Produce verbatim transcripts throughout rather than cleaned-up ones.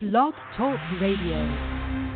Blog Talk Radio.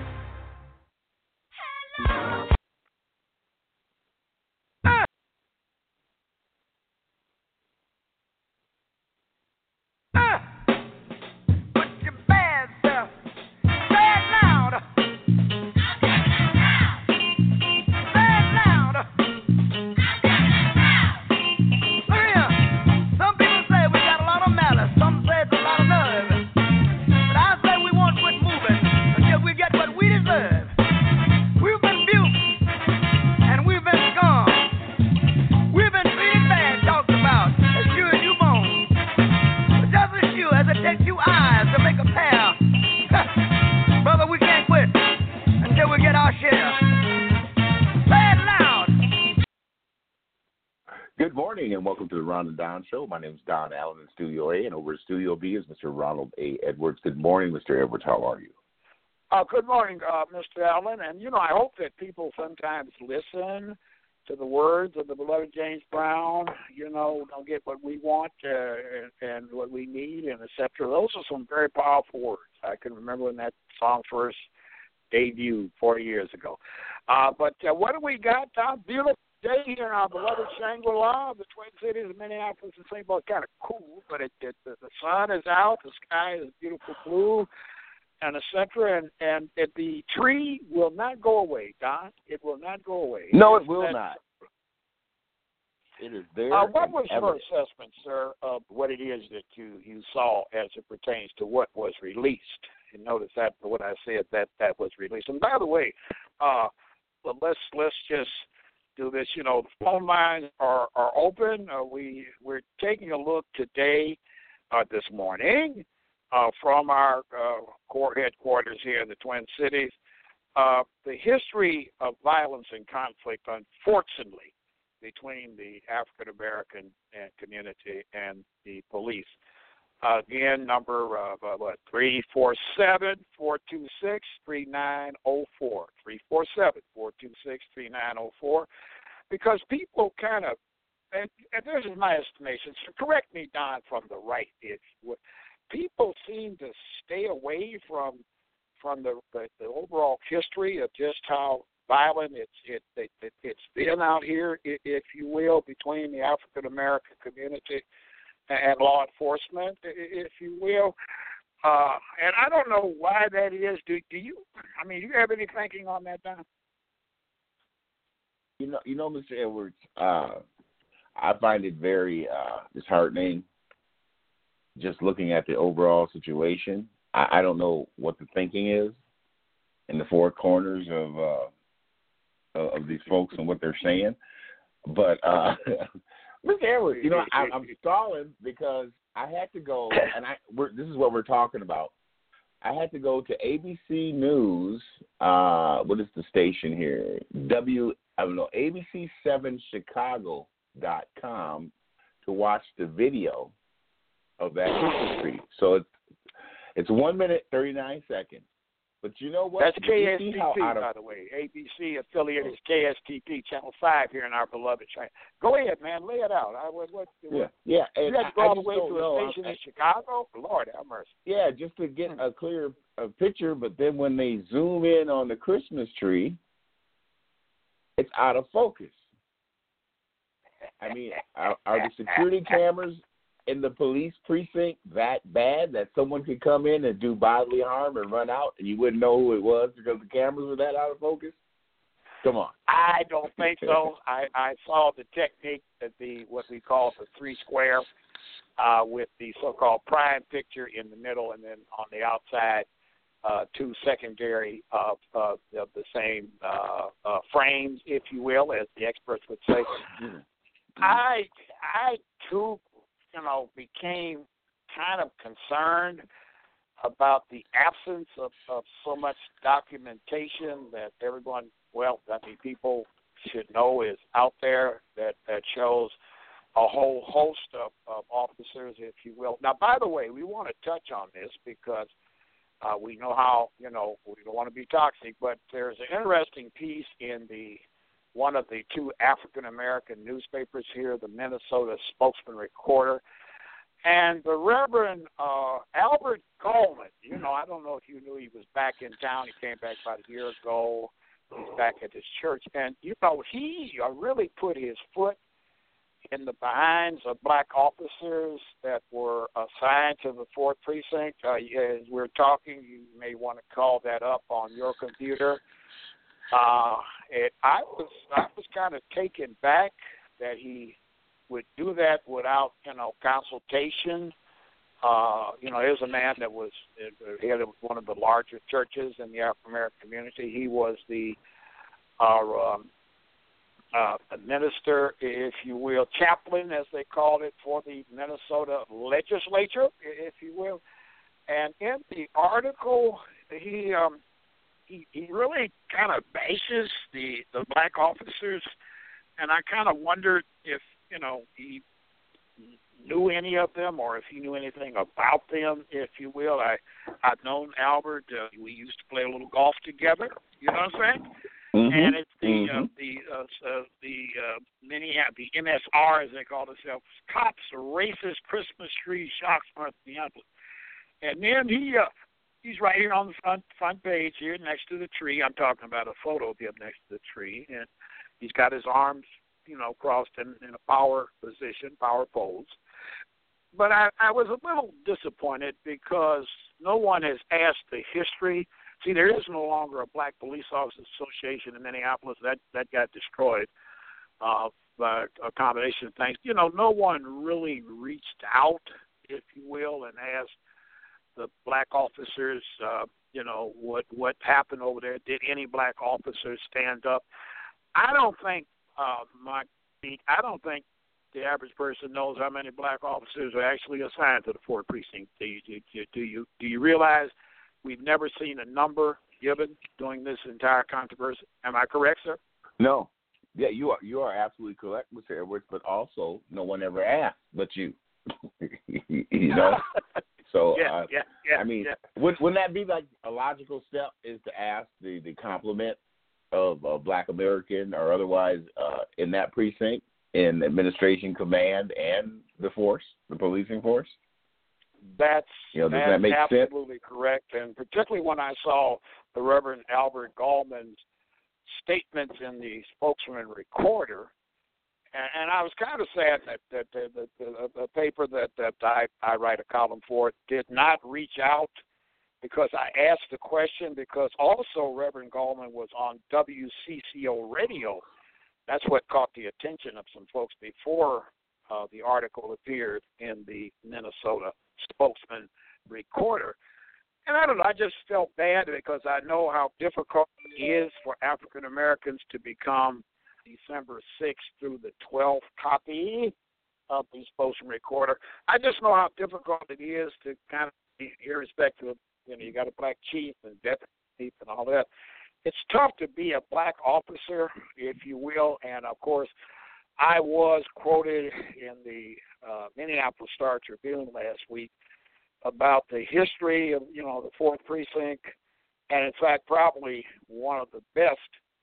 Good morning and welcome to the Ron and Don Show. My name is Don Allen in Studio A, and over at Studio B is Mister Ronald A. Edwards. Good morning, Mister Edwards. How are you? Uh, good morning, uh, Mister Allen. And, you know, I hope that people sometimes listen to the words of the beloved James Brown, you know, don't get what we want uh, and, and what we need, and et cetera. Those are some very powerful words. I can remember when that song first debuted forty years ago. Uh, but uh, what do we got, Don? Beautiful day here in our beloved Shangri-La, the Twin Cities of Minneapolis and Saint Paul. It's kind of cool, but it, it, the, the sun is out, the sky is beautiful blue, and et cetera. And, and it, the tree will not go away, Don. It will not go away. No, it it will that, not. It is there. Uh, what was ever. your assessment, sir, of what it is that you, you saw as it pertains to what was released? And notice that what I said, that that was released. And by the way, uh, well, let's let's just do this. You know, the phone lines are, are open. Uh, we, we're taking a look today, uh, this morning, uh, from our uh, core headquarters here in the Twin Cities. Uh, the history of violence and conflict, unfortunately, between the African-American community and the police. Uh, again, number uh, what, three four seven, four two six, three nine zero four, three four seven, four two six, three nine zero four, because people kind of, and, and this is my estimation, so correct me, Don, from the right, if you would, people seem to stay away from from the, the, the overall history of just how violent it's it, it, it, it's been out here, if you will, between the African-American community and law enforcement, if you will. Uh, and I don't know why that is. Do, do you, I mean, do you have any thinking on that, Don? You know, you know, Mister Edwards, uh, I find it very uh, disheartening just looking at the overall situation. I, I don't know what the thinking is in the four corners of uh, of these folks and what they're saying. But, uh, Mister Edwards, you know, I, I'm stalling because I had to go, and I we're, this is what we're talking about. I had to go to A B C News. Uh, what is the station here? W. I don't know. A B C seven Chicago dot com to watch the video of that history. So it's it's one minute thirty nine seconds. But you know what? That's K S T P, of, by the way. A B C affiliate is K S T P, Channel five here in our beloved China. Go ahead, man. Lay it out. I, what, what, yeah, yeah. You had to go I, all I the way to a know. station I, in Chicago? Lord have mercy. Yeah, just to get a clear a picture. But then when they zoom in on the Christmas tree, it's out of focus. I mean, are, are the security cameras in the police precinct that bad that someone could come in and do bodily harm and run out and you wouldn't know who it was because the cameras were that out of focus? Come on. I don't think so. I, I saw the technique that the what we call the three square uh, with the so-called prime picture in the middle and then on the outside uh, two secondary of, of, of the same uh, uh, frames, if you will, as the experts would say. Mm-hmm. I, I too, you know, became kind of concerned about the absence of, of so much documentation that everyone, well, I mean, people should know is out there that, that shows a whole host of, of officers, if you will. Now, by the way, we want to touch on this because uh, we know how, you know, we don't want to be toxic, but there's an interesting piece in the one of the two African-American newspapers here, the Minnesota Spokesman Recorder, And the Reverend uh, Albert Coleman, you know, I don't know if you knew he was back in town. He came back about a year ago. He's back at his church. And, you know, he uh, really put his foot in the behinds of black officers that were assigned to the fourth Precinct. Uh, as we're talking, you may want to call that up on your computer. Uh, it, I was I was kind of taken back that he would do that without, you know, consultation. Uh, you know, here's a man that was head of one of the larger churches in the African American community. He was the our um, uh, minister, if you will, chaplain, as they called it, for the Minnesota legislature, if you will. And in the article, he um, he, he really kind of bashes the, the black officers, and I kind of wondered if, you know, he knew any of them or if he knew anything about them, if you will. I, I've known Albert. Uh, we used to play a little golf together. You know what I'm saying? Mm-hmm. And it's the mm-hmm. uh, the uh, uh, the uh, many the M S R, as they call themselves, cops, racist Christmas tree shocks North Minneapolis. And then he uh, he's right here on the front front page here next to the tree. I'm talking about a photo of him next to the tree, and he's got his arms, you know, crossed in, in a power position, power pose. But I, I was a little disappointed because no one has asked the history. See, there is no longer a Black Police Officers Association in Minneapolis. That that got destroyed uh, by a combination of things. You know, no one really reached out, if you will, and asked the black officers, uh, you know, what what happened over there. Did any black officers stand up? I don't think, uh, Mike, I don't think the average person knows how many black officers are actually assigned to the fourth precinct. Do you do you do you, do you realize we've never seen a number given during this entire controversy? Am I correct, sir? No. Yeah, you are you are absolutely correct, Mister Edwards, but also no one ever asked but you. You know? So, yeah, uh, yeah, yeah, I mean, yeah. would, wouldn't that be like a logical step is to ask the, the complement of a Black American or otherwise uh, in that precinct, in administration, command, and the force, the policing force? That's, you know, does that's that make absolutely sense? correct. And particularly when I saw the Reverend Albert Gallman's statements in the Spokesman Recorder, and, and I was kind of sad that, that the, the, the, the paper that, that I, I write a column for did not reach out, because I asked the question, because also Reverend Gallman was on W C C O radio. That's what caught the attention of some folks before uh, the article appeared in the Minnesota Spokesman Recorder. And I don't know, I just felt bad because I know how difficult it is for African Americans to become December sixth through the twelfth copy of the Spokesman Recorder. I just know how difficult it is to kind of, irrespective of, you know, you got a black chief and deputy chief and all that. It's tough to be a black officer, if you will, and of course, I was quoted in the uh, Minneapolis Star Tribune last week about the history of, you know, the fourth Precinct, and in fact, probably one of the best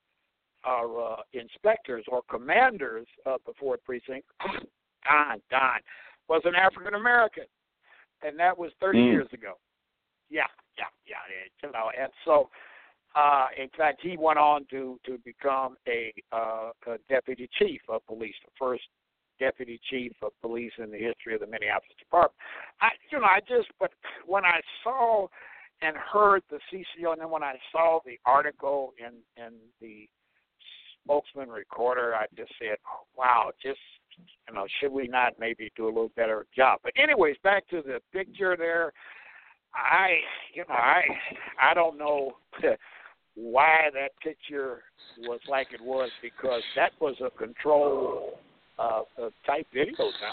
uh, inspectors or commanders of the fourth Precinct, Don, Don, was an African American, and that was thirty mm. years ago. Yeah, yeah, yeah, you know, and so. Uh, in fact, he went on to, to become a, uh, a deputy chief of police, the first deputy chief of police in the history of the Minneapolis Department. I, you know, I just, but when I saw and heard the C C O, and then when I saw the article in, in the Spokesman Recorder, I just said, oh, wow, just, you know, should we not maybe do a little better job? But anyways, back to the picture there. I, you know, I, I don't know why that picture was like it was, because that was a control uh, type video, huh?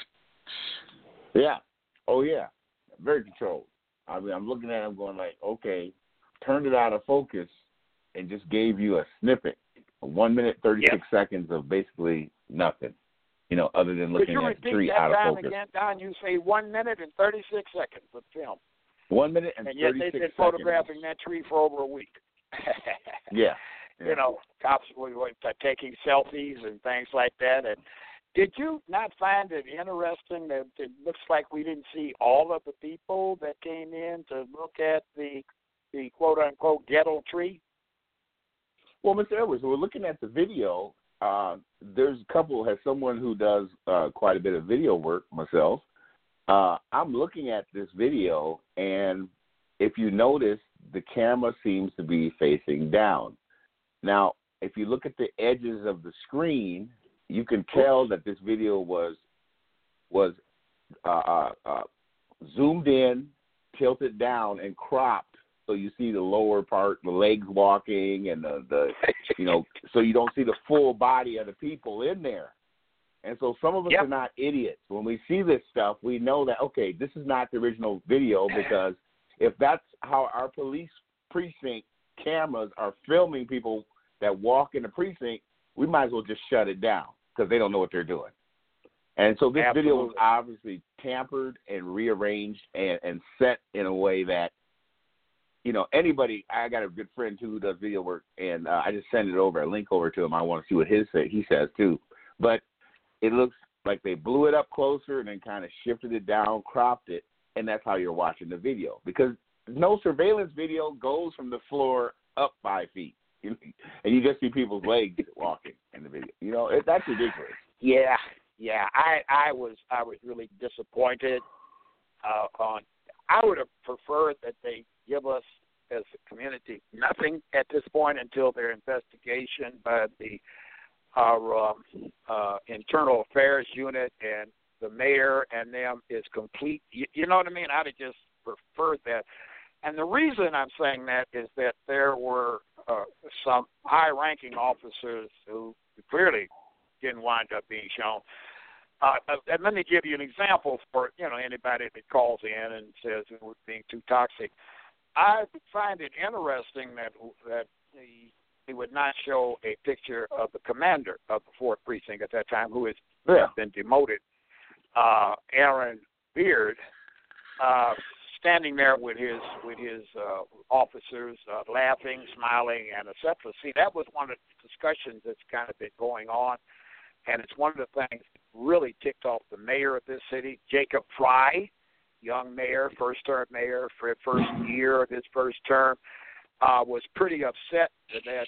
Yeah. Oh, yeah. Very controlled. I mean, I'm looking at it, I'm going like, okay, turned it out of focus and just gave you a snippet, a one minute, thirty-six yeah. seconds of basically nothing, you know, other than looking at the tree out of focus. Again, Don, you say one minute and thirty-six seconds of film. One minute and, and yet thirty-six they've been seconds. photographing that tree for over a week. yeah, yeah. You know, cops were taking selfies and things like that, and Did you not find it interesting that it looks like we didn't see all of the people that came in to look at the the quote-unquote ghetto tree? Well, Mister Edwards, we're looking at the video. Uh, there's a couple, as someone who does uh, quite a bit of video work myself, uh, I'm looking at this video, and if you notice, the camera seems to be facing down. Now, if you look at the edges of the screen, you can tell that this video was was uh, uh, uh, zoomed in, tilted down, and cropped, so you see the lower part, the legs walking, and the, the you know, so you don't see the full body of the people in there. And so some of us yep. are not idiots. When we see this stuff, we know that, okay, this is not the original video, because if that's how our police precinct cameras are filming people that walk in the precinct, we might as well just shut it down, because they don't know what they're doing. And so this Absolutely. video was obviously tampered and rearranged and, and set in a way that, you know, anybody, I got a good friend, too, who does video work, and uh, I just send it over, a link over to him. I want to see what his say, he says, too. But it looks like they blew it up closer and then kind of shifted it down, cropped it, and that's how you're watching the video. Because no surveillance video goes from the floor up five feet. And you just see people's legs walking in the video. You know, it, that's ridiculous. Yeah, yeah. I, I was I was really disappointed uh, on. I would have preferred that they give us as a community nothing at this point until their investigation by the our um, uh, internal affairs unit and the mayor and them is complete. You, you know what I mean? I'd have just preferred that. And the reason I'm saying that is that there were uh, some high-ranking officers who clearly didn't wind up being shown. Uh, and let me give you an example for, you know, anybody that calls in and says it was being too toxic. I find it interesting that that he, he would not show a picture of the commander of the fourth Precinct at that time, who has yeah. been demoted, uh, Aaron Beard, uh, standing there with his with his uh, officers, uh, laughing, smiling, and et cetera. See, that was one of the discussions that's kind of been going on, and it's one of the things that really ticked off the mayor of this city, Jacob Fry, young mayor, first-term mayor for the first year of his first term, uh, was pretty upset that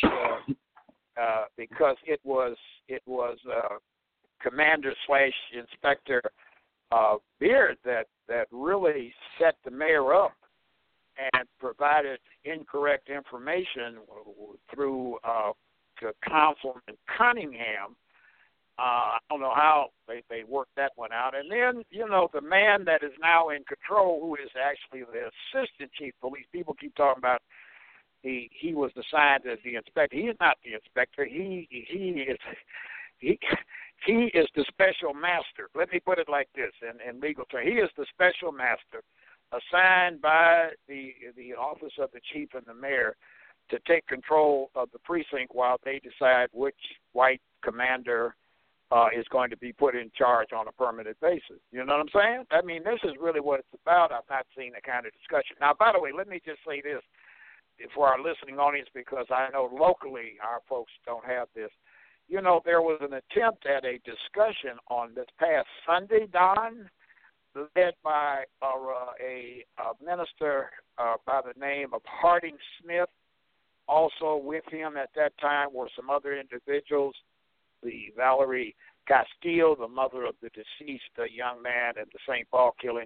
uh, uh, because it was it was uh, Commander slash Inspector uh, Beard that that really set the mayor up and provided incorrect information through uh, to Councilman Cunningham. Uh, I don't know how they, they worked that one out. And then, you know, the man that is now in control, who is actually the assistant chief of police, people keep talking about he he was assigned as the inspector. He is not the inspector. He he is he he is the special master. Let me put it like this in, in legal terms. He is the special master assigned by the the office of the chief and the mayor to take control of the precinct while they decide which white commander Uh, is going to be put in charge on a permanent basis. You know what I'm saying? I mean, this is really what it's about. I've not seen the kind of discussion. Now, by the way, let me just say this for our listening audience, because I know locally our folks don't have this. You know, there was an attempt at a discussion on this past Sunday, Don, led by uh, a, a minister uh, by the name of Harding Smith. Also with him at that time were some other individuals, the Valerie Castile, the mother of the deceased uh, young man at the Saint Paul killing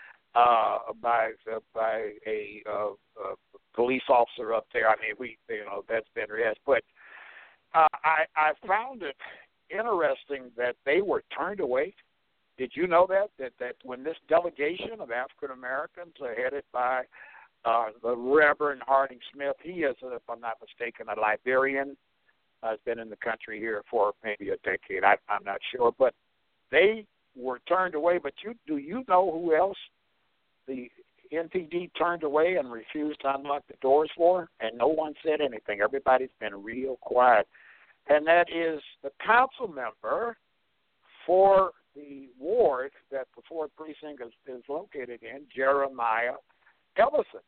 uh, by uh, by a uh, uh, police officer up there. I mean, we you know that's been read, but uh, I I found it interesting that they were turned away. Did you know that that that when this delegation of African Americans are headed by uh, the Reverend Harding Smith, he is, if I'm not mistaken, a Liberian. Has been in the country here for maybe a decade. I, I'm not sure, but they were turned away. But you, do you know who else the N P D turned away and refused to unlock the doors for? And no one said anything. Everybody's been real quiet. And that is the council member for the ward that the fourth Precinct is, is located in, Jeremiah Ellison.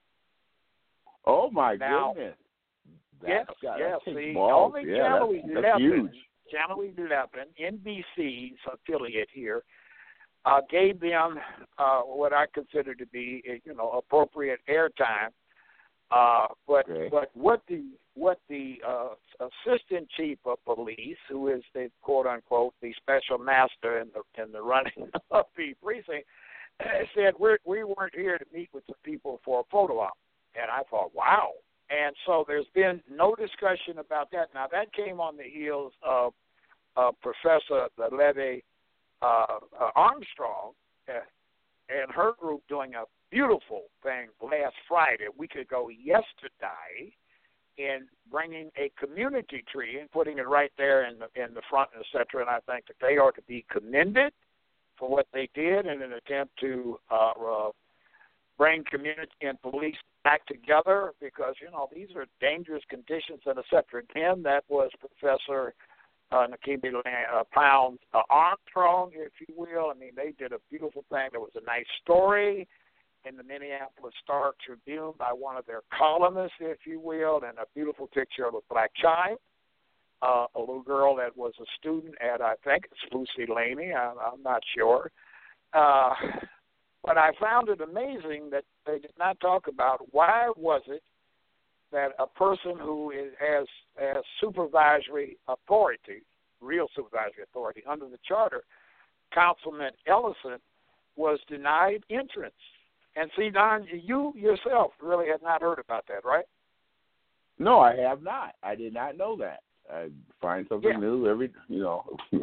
Oh, my now, goodness. Yes, yes. yes. See, balls. only yeah, Kelly that's, that's left huge. it. Channel eleven, N B C's affiliate here, uh, gave them uh, what I consider to be, you know, appropriate airtime. Uh, but okay. but what the what the uh, assistant chief of police, who is the quote unquote the special master in the in the running of the precinct, said we we weren't here to meet with the people for a photo op. And I thought, wow. And so there's been no discussion about that. Now that came on the heels of uh, Professor Levy uh, uh, Armstrong uh, and her group doing a beautiful thing last Friday, a week ago yesterday, in bringing a community tree and putting it right there in the in the front, et cetera. And I think that they are to be commended for what they did in an attempt to uh, uh, bring community and police back together, because, you know, these are dangerous conditions and et cetera. Again, that was Professor uh, Nakimi uh, Pound uh, Armstrong, if you will. I mean, they did a beautiful thing. There was a nice story in the Minneapolis Star Tribune by one of their columnists, if you will, and a beautiful picture of a black child, uh, a little girl that was a student at, I think it's Lucy Laney, I, I'm not sure. Uh, but I found it amazing that they did not talk about why was it that a person who is, has, has supervisory authority, real supervisory authority under the charter, Councilman Ellison, was denied entrance. And see, Don, you yourself really had not heard about that, right? No, I have not. I did not know that. I find something yeah. new every, you know.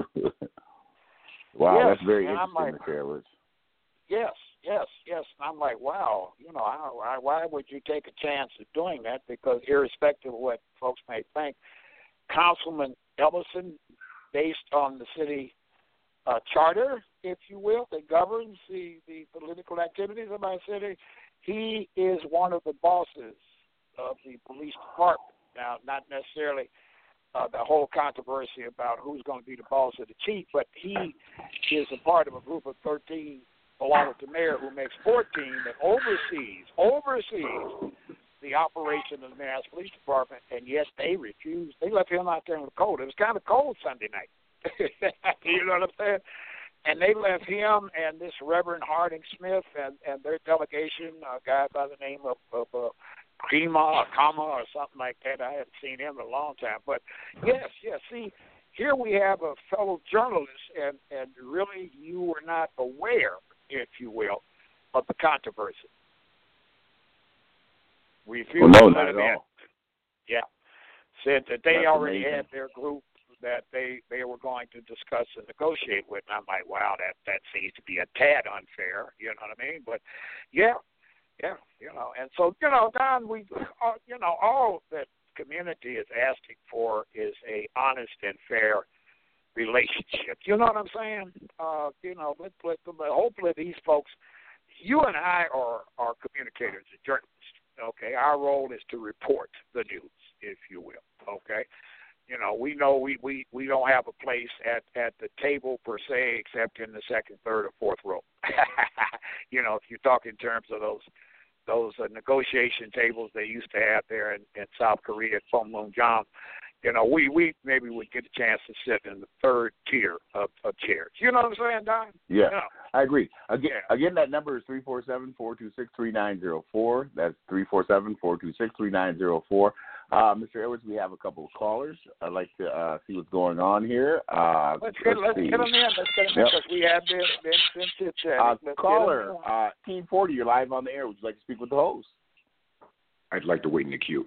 Wow, yes, that's very and interesting, I'm like, Mister Edwards. Yes, yes, yes. And I'm like, wow, you know, I, I, why would you take a chance of doing that? Because irrespective of what folks may think, Councilman Ellison, based on the city uh, charter, if you will, that governs the, the political activities of our city, he is one of the bosses of the police department. Now, not necessarily uh, the whole controversy about who's going to be the boss of the chief, but he is a part of a group of thirteen, along with the mayor, who makes fourteen, that oversees, oversees the operation of the Minneapolis Police Department, and yet they refused. They left him out there in the cold. It was kind of cold Sunday night. You know what I'm saying? And they left him and this Reverend Harding Smith and, and their delegation, a guy by the name of, of uh, Kima or Kama or something like that. I haven't seen him in a long time. But, yes, yes, see, here we have a fellow journalist, and, and really you were not aware, if you will, of the controversy. We refused well, no, to not let at him in. all. Yeah. Said that they That's already amazing. had their group that they, they were going to discuss and negotiate with. And I'm like, wow, that, that seems to be a tad unfair. You know what I mean? But, yeah, yeah, you know. And so, you know, Don, we, uh, you know, all that community is asking for is a honest and fair relationship. You know what I'm saying? Uh, you know, let, let, let, hopefully these folks, you and I are, are communicators and journalists, okay? Our role is to report the news, if you will, okay? You know, we know we, we, we don't have a place at, at the table per se except in the second, third, or fourth row. You know, if you talk in terms of those those uh, negotiation tables they used to have there in, in South Korea at Panmunjom, you know, we, we maybe would get a chance to sit in the third tier of, of chairs. You know what I'm saying, Don? Yeah, you know. I agree. Again, yeah. again, that number is three four seven, four two six, three nine zero four. That's three four seven, four two six, three nine zero four. Uh, Mister Edwards, we have a couple of callers. I'd like to uh, see what's going on here. Uh, let's get, let's see. get them in. Let's get them in Yep. because we have been, been, been chit-chatting. Uh, Let's caller, get 'em in. uh, Team forty, you're live on the air. Would you like to speak with the host? I'd like to wait in the queue.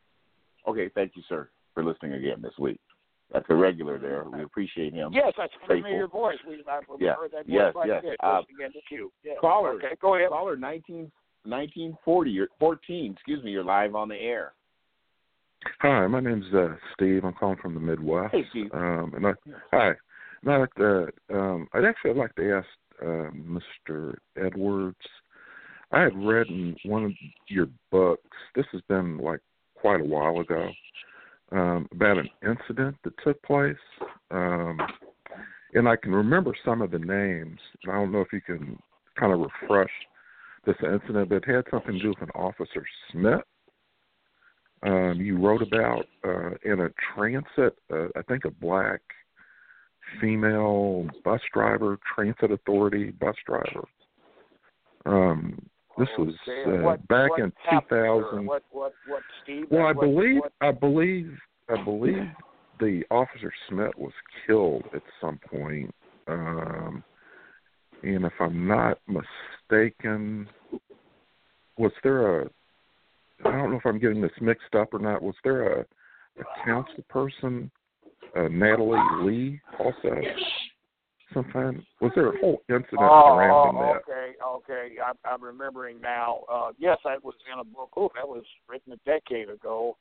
Okay, thank you, sir, for listening again this week. That's a regular there. We appreciate him. Yes, that's a Faithful. familiar voice. We, I've Yeah. heard that voice Yes, quite yes. a bit. Uh, Listening in the queue. Yeah. Caller, Okay, go ahead. caller nineteen, nineteen forty, you're, fourteen, excuse me, you're live on the air. Hi, my name's uh, Steve. I'm calling from the Midwest. Hey, Steve. Um, and I, hi. And I'd like to, um, I'd actually like to ask uh, Mister Edwards. I had read in one of your books, this has been like quite a while ago, um, about an incident that took place. Um, and I can remember some of the names. I don't know if you can kind of refresh this incident, but it had something to do with an Officer Smith. Um, you wrote about uh, in a transit, uh, I think a black female bus driver, transit authority bus driver. Um, this was uh, what, back what in two thousand. What, what, what, Steve? Well, I what, believe, what? I believe, I believe the officer Smith was killed at some point. Um, and if I'm not mistaken, was there a? I don't know if I'm getting this mixed up or not. Was there a, a council person, uh, Natalie Lee, also? Sometime was there a whole incident oh, surrounding oh, that? okay, okay. I'm, I'm remembering now. Uh, yes, that was in a book. Oh, that was written a decade ago.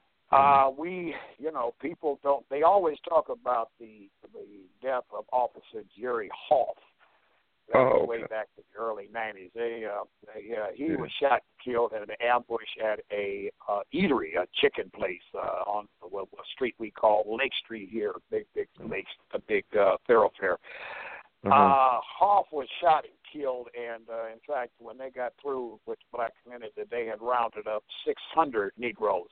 Uh, we, you know, people don't. They always talk about the the death of Officer Jerry Hoff. That Oh, was okay. way back in the early nineties. They, uh, they, uh, he Yeah. was shot and killed in an ambush at a uh, eatery, a chicken place uh, on well, a street we call Lake Street here, big, big lake, a big uh, thoroughfare. Uh-huh. Uh, Hoff was shot and killed, and uh, in fact, when they got through with the black community, they had rounded up six hundred Negroes.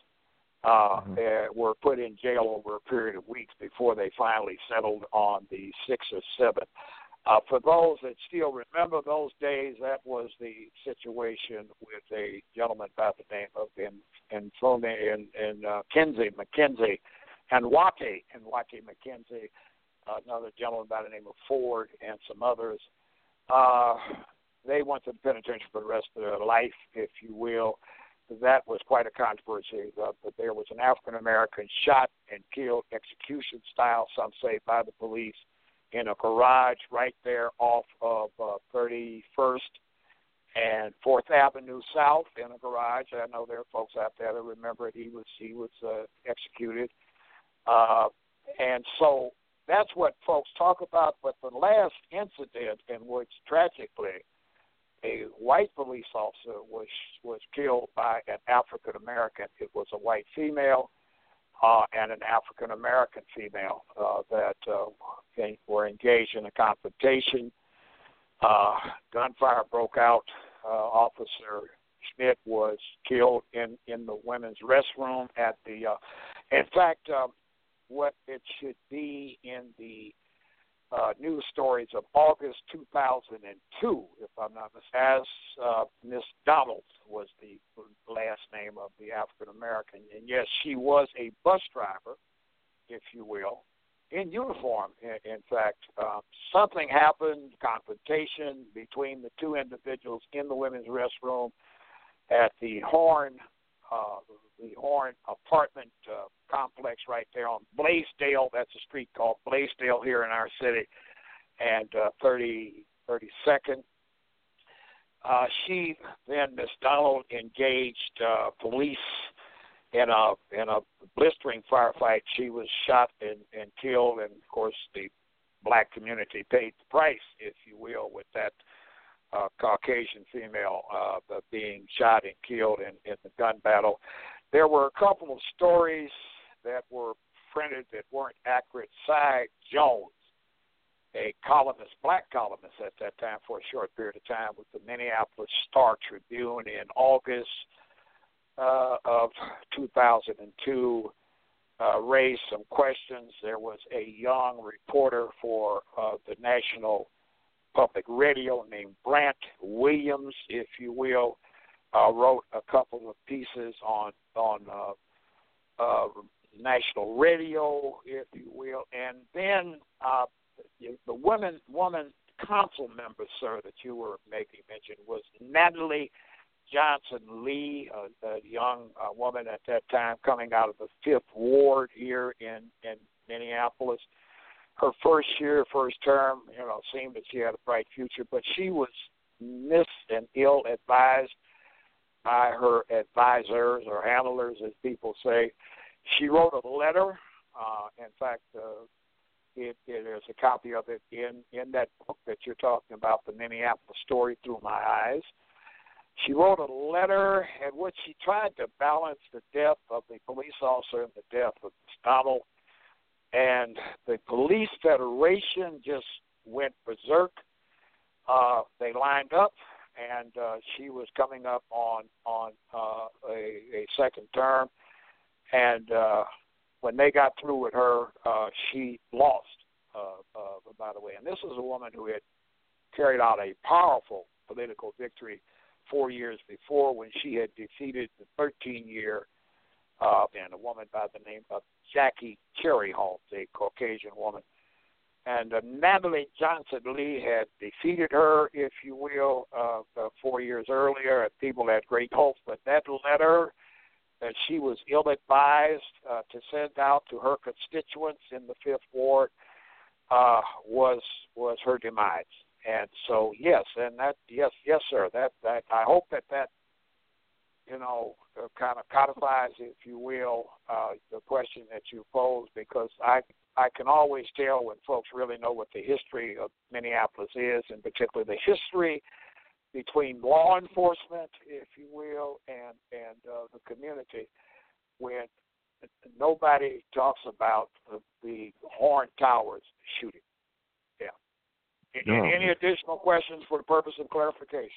Uh, Mhm. uh, were put in jail over a period of weeks before they finally settled on the six or seven. Uh, for those that still remember those days, that was the situation with a gentleman by the name of in in in, in uh, Kinsey McKenzie and Wake and Wake McKenzie, another gentleman by the name of Ford, and some others. Uh, they went to the penitentiary for the rest of their life, if you will. That was quite a controversy. Uh, but there was an African American shot and killed execution style, some say, by the police, in a garage right there off of uh, thirty-first and fourth Avenue South, in a garage. I know there are folks out there that remember it. He was he was uh, executed, uh, and so that's what folks talk about. But the last incident in which tragically a white police officer was was killed by an African American. It was a white female. Uh, and an African-American female uh, that uh, were engaged in a confrontation. Uh, gunfire broke out. Uh, Officer Schmidt was killed in, in the women's restroom at the, uh, in fact, um, what it should be in the uh, news stories of August two thousand two, if I'm not mistaken, as uh, Miss Donald was the last name of the African American. And yes, she was a bus driver, if you will, in uniform. In, in fact, uh, something happened, confrontation between the two individuals in the women's restroom at the Horn, uh, the Horn apartment uh, complex right there on Blaisdell. That's a street called Blaisdell here in our city, and uh, thirty, thirty-second. Uh, she then, Miss Donald, engaged uh, police in a in a blistering firefight. She was shot and, and killed, and of course the black community paid the price, if you will, with that uh, Caucasian female uh, being shot and killed in, in the gun battle. There were a couple of stories that were printed that weren't accurate. Cy Jones, a columnist, black columnist at that time for a short period of time with the Minneapolis Star Tribune in August uh, of two thousand two, uh, raised some questions. There was a young reporter for uh, the National Public Radio named Brant Williams, if you will, uh, wrote a couple of pieces on on uh, uh, national radio, if you will, and then uh, the woman woman council member, sir, that you were making mention was Natalie Johnson Lee, a, a young uh, woman at that time coming out of the Fifth Ward here in, in Minneapolis. Her first year, first term, you know, seemed that she had a bright future, but she was mis and ill advised by her advisors or handlers, as people say. She wrote a letter. Uh, in fact, uh, it, it, there's a copy of it in, in that book that you're talking about, The Minneapolis Story Through My Eyes. She wrote a letter in which she tried to balance the death of the police officer and the death of Donald. And the Police Federation just went berserk. Uh, they lined up, and uh, she was coming up on on uh, a, a second term. And uh, when they got through with her, uh, she lost. uh, uh, by the way. And this was a woman who had carried out a powerful political victory four years before when she had defeated the thirteen-year uh, and a woman by the name of Jackie Cherry Holmes, a Caucasian woman. And uh, Natalie Johnson Lee had defeated her, if you will, uh, uh, four years earlier. And people had great hopes, but that letter that she was ill-advised uh, to send out to her constituents in the Fifth Ward uh, was was her demise. And so, yes, and that, yes, yes, sir. That that I hope that that, you know, uh, kind of codifies, if you will, uh, the question that you posed, because I I can always tell when folks really know what the history of Minneapolis is, and particularly the history between law enforcement, if you will, and and uh, the community, when nobody talks about the, the Horn Towers shooting. Yeah. No. Any additional questions for the purpose of clarification?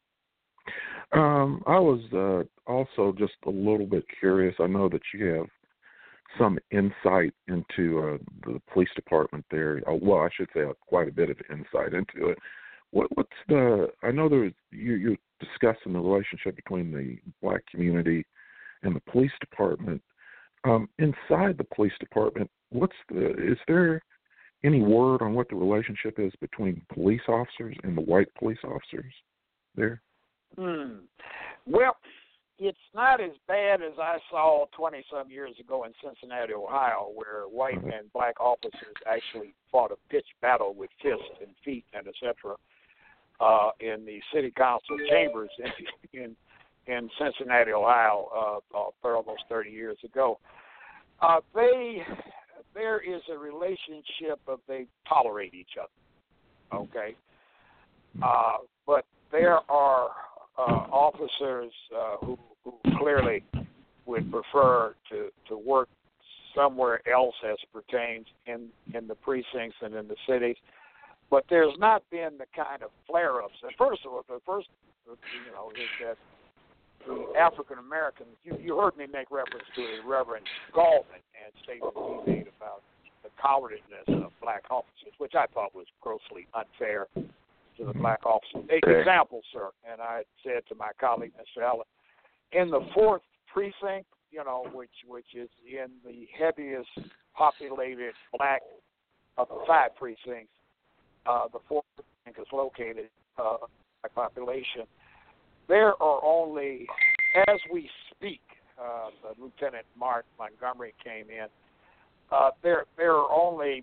Um, I was uh, also just a little bit curious. I know that you have some insight into uh, the police department there. Uh, well, I should say uh, quite a bit of insight into it. What, what's the? I know there was, you, you're discussing the relationship between the black community and the police department. Um, inside the police department, what's the? Is there any word on what the relationship is between police officers and the white police officers there? Hmm. Well, it's not as bad as I saw twenty-some years ago in Cincinnati, Ohio, where white and black officers actually fought a pitched battle with fists and feet and et cetera uh, in the city council chambers in in, in Cincinnati, Ohio, uh, uh, almost thirty years ago. Uh, they there is a relationship of they tolerate each other, okay? Uh, but there are uh, officers uh, who, who clearly would prefer to, to work somewhere else as pertains in, in the precincts and in the cities. But there's not been the kind of flare-ups. And first of all, the first, you know, is that the African Americans, you, you heard me make reference to the Reverend Gallman and statement he made about the cowardliness of black officers, which I thought was grossly unfair to the black officers. A example, sir, and I said to my colleague, Mister Allen, in the fourth precinct, you know, which which is in the heaviest populated black of the five precincts, uh, the fourth precinct is located, uh, by population. There are only, as we speak, uh, the Lieutenant Mark Montgomery came in, uh, there there are only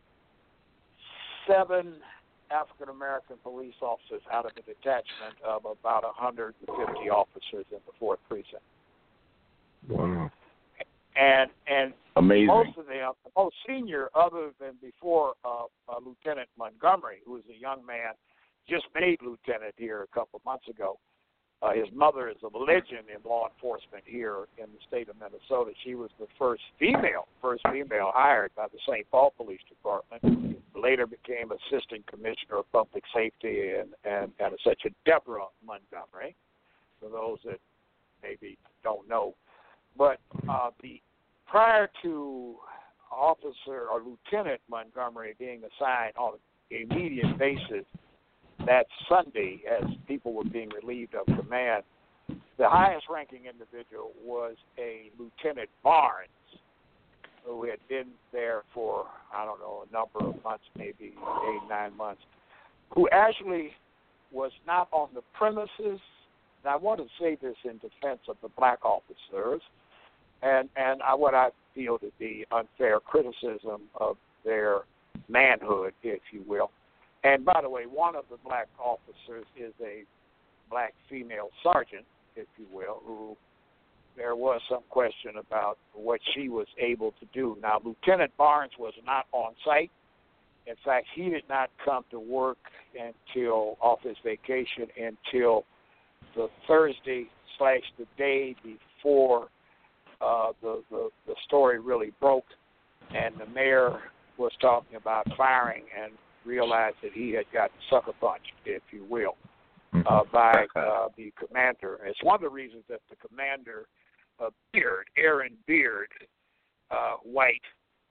seven African-American police officers out of a detachment of about one hundred fifty officers in the fourth precinct. Wow. And and Amazing. most of them, the most senior, other than before uh, uh, Lieutenant Montgomery, who was a young man, just made lieutenant here a couple of months ago. Uh, his mother is a legend in law enforcement here in the state of Minnesota. She was the first female, first female hired by the Saint Paul Police Department. Later became assistant commissioner of public safety and, and, and such a Deborah Montgomery, for those that maybe don't know. But uh, the prior to Officer or Lieutenant Montgomery being assigned on an immediate basis that Sunday, as people were being relieved of command, the highest ranking individual was a Lieutenant Barnes, who had been there for, I don't know, a number of months, maybe eight, nine months, who actually was not on the premises. And I want to say this in defense of the black officers, and, and I, what I feel to be unfair criticism of their manhood, if you will. And by the way, one of the black officers is a black female sergeant, if you will, who there was some question about what she was able to do. Now, Lieutenant Barnes was not on site. In fact, he did not come to work until off his vacation until the Thursday slash the day before uh, the, the the story really broke, and the mayor was talking about firing and realized that he had gotten sucker punched, if you will, uh, by uh, the commander. It's one of the reasons that the commander, uh, Beard, Aaron Beard, uh, White,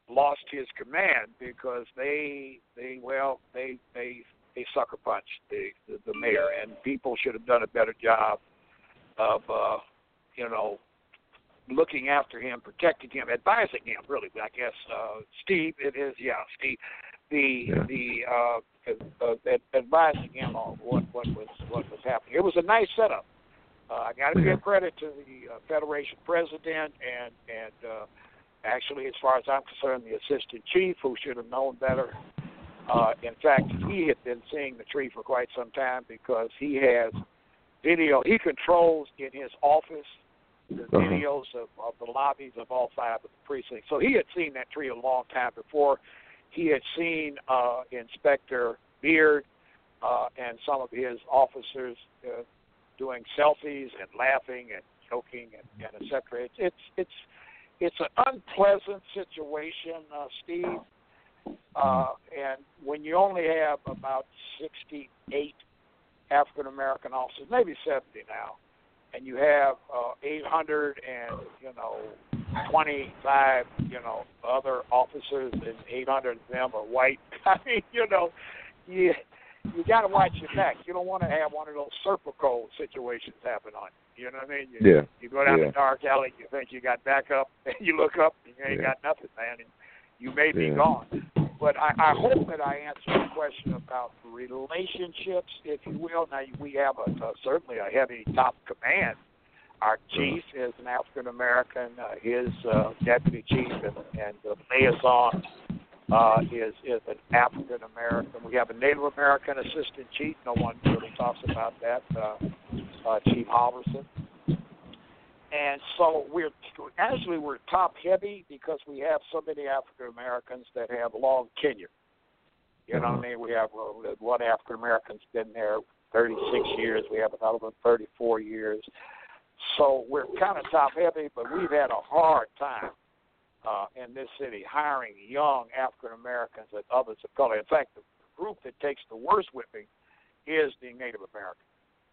lost his command because they they well they they they sucker punched the, the the mayor, and people should have done a better job of uh, you know looking after him, protecting him, advising him. Really, I guess uh, Steve, it is yeah, Steve, the yeah. the uh, uh, advising him on what what was what was happening. It was a nice setup. Uh, I got to yeah. give credit to the uh, Federation president and and. Uh, Actually, as far as I'm concerned, the assistant chief, who should have known better. Uh, in fact, he had been seeing the tree for quite some time because he has video. He controls in his office the uh-huh. videos of, of the lobbies of all five of the precincts. So he had seen that tree a long time before. He had seen uh, Inspector Beard uh, and some of his officers uh, doing selfies and laughing and joking and, and et cetera. It's it's it's It's an unpleasant situation, uh, Steve, uh, and when you only have about sixty-eight African-American officers, maybe seventy now, and you have uh, eight hundred and, you know, twenty-five, you know, other officers, and eight hundred of them are white, I mean, you know, you, you got to watch your back. You don't want to have one of those Serpico situations happen on you. You know what I mean? You, yeah. you go down yeah. the dark alley, you think you got backup, and you look up, and you ain't yeah. got nothing, man, and you may be yeah. gone. But I, I hope that I answered the question about relationships, if you will. Now, we have a, a, certainly a heavy top command. Our chief uh-huh. is an African-American. Uh, his uh, deputy chief and, and the liaison uh, is, is an African-American. We have a Native American assistant chief. No one really talks about that. Uh, Uh, Chief Halverson. And so we're actually we're top heavy because we have so many African Americans that have long tenure. You know uh-huh. what I mean? We have uh, one African American's been there thirty-six years. We have another one thirty-four years. So we're kind of top heavy, but we've had a hard time uh, in this city hiring young African Americans and others of color. In fact, the group that takes the worst whipping is the Native American.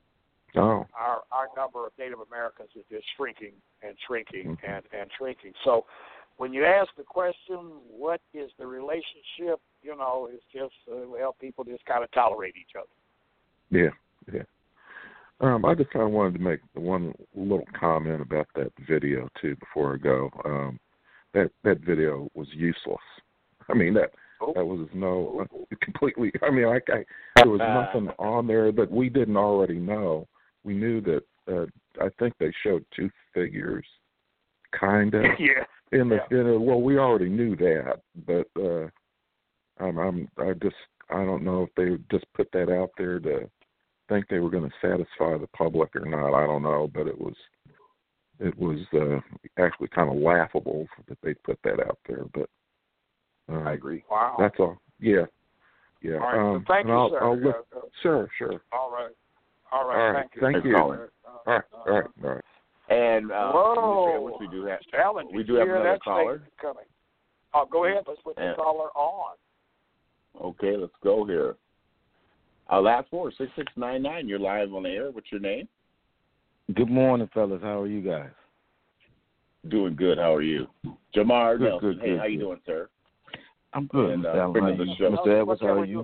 Oh. Our our number of Native Americans is just shrinking and shrinking mm-hmm. and, and shrinking. So when you ask the question, what is the relationship, you know, it's just, uh, well, people just kind of tolerate each other. Yeah, yeah. Um, I just kind of wanted to make one little comment about that video, too, before I go. Um, that, that video was useless. I mean, that oh. that was no, uh, completely, I mean, I, I, there was nothing on there that we didn't already know. We knew that, uh, I think they showed two figures, kind of. yeah. In the, yeah. in a, well, we already knew that, but uh, I'm, I'm, I just, I don't know if they just put that out there to think they were going to satisfy the public or not. I don't know, but it was, it was uh, actually kind of laughable that they put that out there. But uh, I agree. Wow. That's all. Yeah. Yeah. All right. Um, so thank you, I'll, sir. I'll look, uh, uh, sure, sure. all right. All right. All right. Thank you. Thank Thanks you. for All calling. Uh, right. All right. uh, All right. And uh, Whoa. which we do have, Alan, we did do you have hear another that caller. statement coming? Oh, go ahead. Let's put the And, caller on. okay, let's go here. Our last four, six six nine nine. You're live on the air. What's your name? Good morning, fellas. How are you guys? Doing good. How are you? Jamar Good, Nelson. good, hey, good, how you good. doing, sir? I'm good, And, Mister uh, Allen. friend How of the you- show. Mister Edwards, how are you?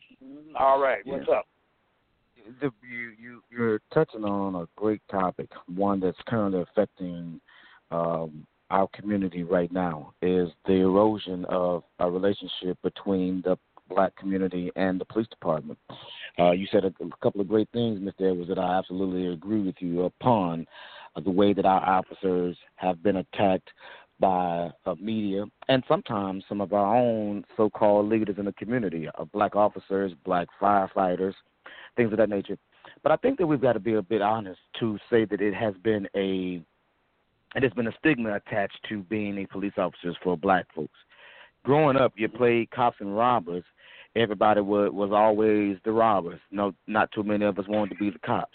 All right. What's Yeah. up? The, you, you, you're touching on a great topic, one that's currently affecting um, our community right now, is the erosion of a relationship between the black community and the police department. Uh, you said a, a couple of great things, Mister Edwards, that I absolutely agree with you upon, uh, the way that our officers have been attacked by uh, media and sometimes some of our own so-called leaders in the community, uh, black officers, black firefighters, things of that nature. But I think that we've got to be a bit honest to say that it has been a it has been a stigma attached to being a police officer for black folks. Growing up, you played cops and robbers. Everybody was, was always the robbers. No, not too many of us wanted to be the cops,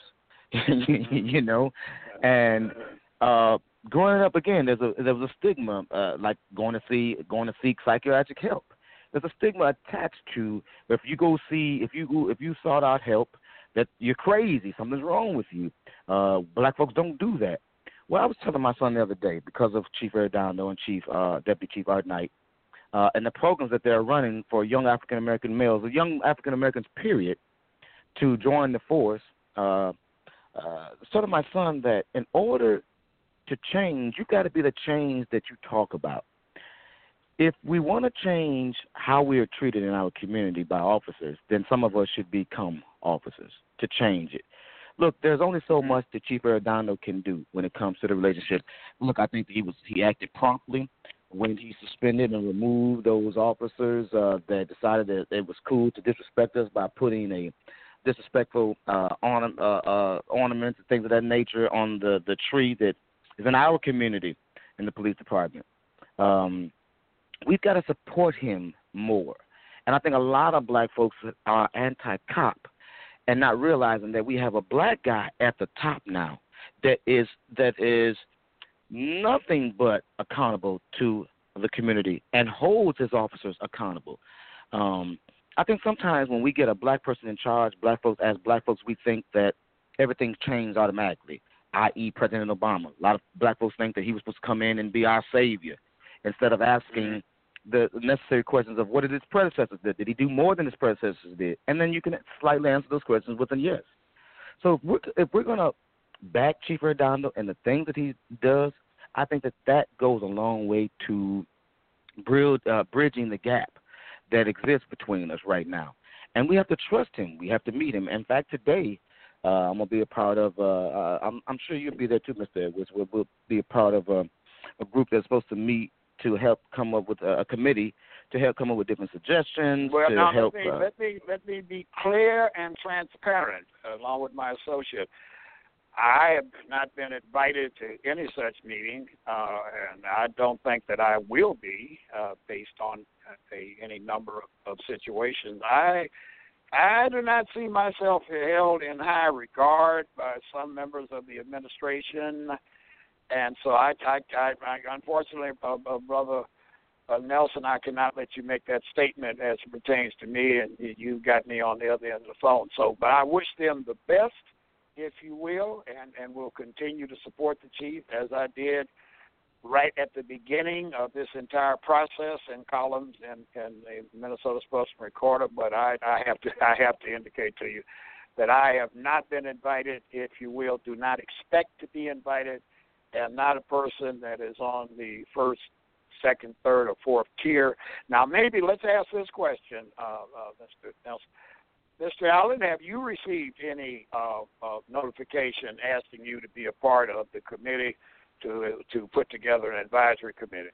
you know. And uh, growing up again, there's a there was a stigma uh, like going to see going to seek psychiatric help. There's a stigma attached to if you go see if you go, if you sought out help that you're crazy, something's wrong with you. Uh, black folks don't do that. Well, I was telling my son the other day because of Chief Arredondo and Chief uh, Deputy Chief Art Knight. uh, and the programs that they're running for young African American males, or young African Americans, period, to join the force. Uh, uh, sort of my son that in order to change, you got to be the change that you talk about. If we want to change how we are treated in our community by officers, then some of us should become officers to change it. Look, there's only so much that Chief Arredondo can do when it comes to the relationship. Look, I think that he was he acted promptly when he suspended and removed those officers uh, that decided that it was cool to disrespect us by putting a disrespectful uh, orna- uh, uh, ornaments and things of that nature on the, the tree that is in our community in the police department. Um, we've got to support him more. And I think a lot of black folks are anti-cop and not realizing that we have a black guy at the top now that is that is nothing but accountable to the community and holds his officers accountable. Um, I think sometimes when we get a black person in charge, black folks, as black folks, we think that everything's changed automatically, that is. President Obama. A lot of black folks think that he was supposed to come in and be our savior instead of asking the necessary questions of what did his predecessors did. Did he do more than his predecessors did? And then you can slightly answer those questions with a yes. So if we're, if we're going to back Chief Arredondo and the things that he does, I think that that goes a long way to bridge, uh, bridging the gap that exists between us right now. And we have to trust him. We have to meet him. In fact, today, uh, I'm going to be a part of, uh, uh, I'm, I'm sure you'll be there too, Mister Edwards. We'll, we'll be a part of uh, a group that's supposed to meet to help come up with a, a committee to help come up with different suggestions. Well, to now help, let me uh, let me let me be clear and transparent, along with my associate. I have not been invited to any such meeting, uh, and I don't think that I will be, uh, based on a, any number of, of situations. I I do not see myself held in high regard by some members of the administration. And so, I, I, I, I unfortunately, uh, uh, Brother uh, Nelson, I cannot let you make that statement as it pertains to me, and you got me on the other end of the phone. So, but I wish them the best, if you will, and, and will continue to support the chief as I did right at the beginning of this entire process in columns and, and the Minnesota Spokesman Recorder. But I, I have to, I have to indicate to you that I have not been invited, if you will. Do not expect to be invited. And not a person that is on the first, second, third, or fourth tier. Now, maybe let's ask this question, uh, uh, Mister Nelson. Mister Allen, have you received any uh, uh, notification asking you to be a part of the committee to to put together an advisory committee?